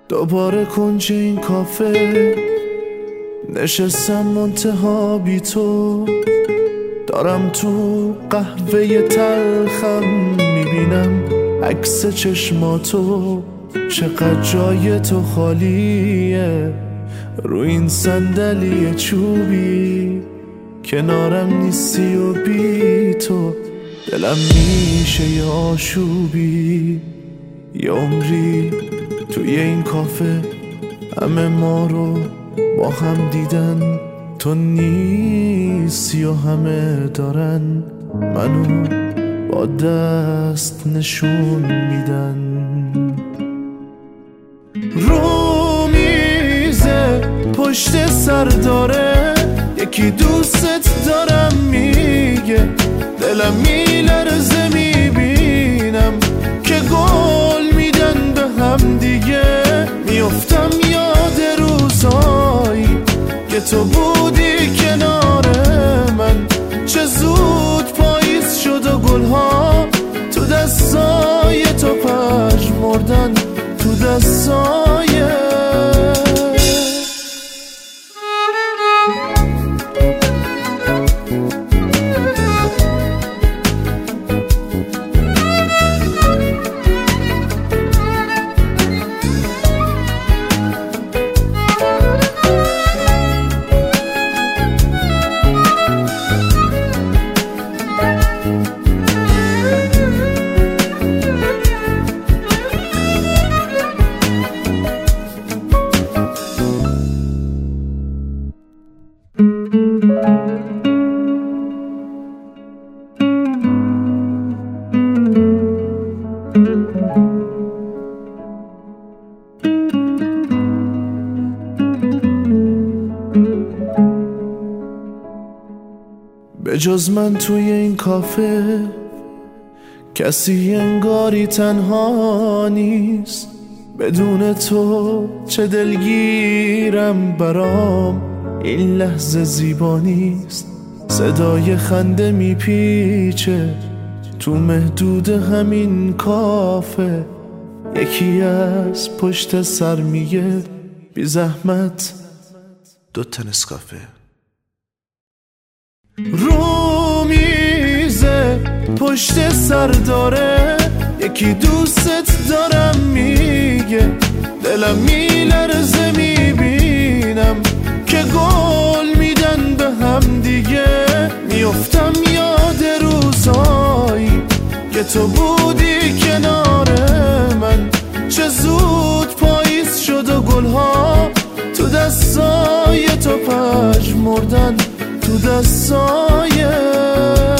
دوباره کنج این کافه نشستم منتها بی تو، دارم تو قهوه تلخم میبینم عکس چشماتو، چقدر جای تو خالیه رو این صندلی چوبی، کنارم نیستی و بی تو دلم میشه یه آشوبی. یه عمری توی این کافه همه ما رو با هم دیدن، تو نیستی و همه دارن منو با دست نشون میدن. رو میزه پشت سر داره یکی دوست دارم میگه، دلم میلرزه میبینم که گل میدن به هم دیگه. میافتم یاد روزایی که تو بودی کنار من، چه زود پاییز شد و گلها تو دستای تو پژمردن، تو دستای به جز من توی این کافه کسی انگاری تنها نیست، بدون تو چه دلگیرم برام این لحظه زیبا نیست. صدای خنده میپیچه تو محدود همین کافه، یکی از پشت سر میگه بی زحمت 2 تا نسکافه. رو میزه پشت سر داره یکی دوست دارم میگه، دلم میلرزه میبینم که گل میدن به هم دیگه. میافتم یاد روزایی که تو بودی کنار من، چه زود پاییز شد و گلها تو دستای تو پژمردن، تو دستای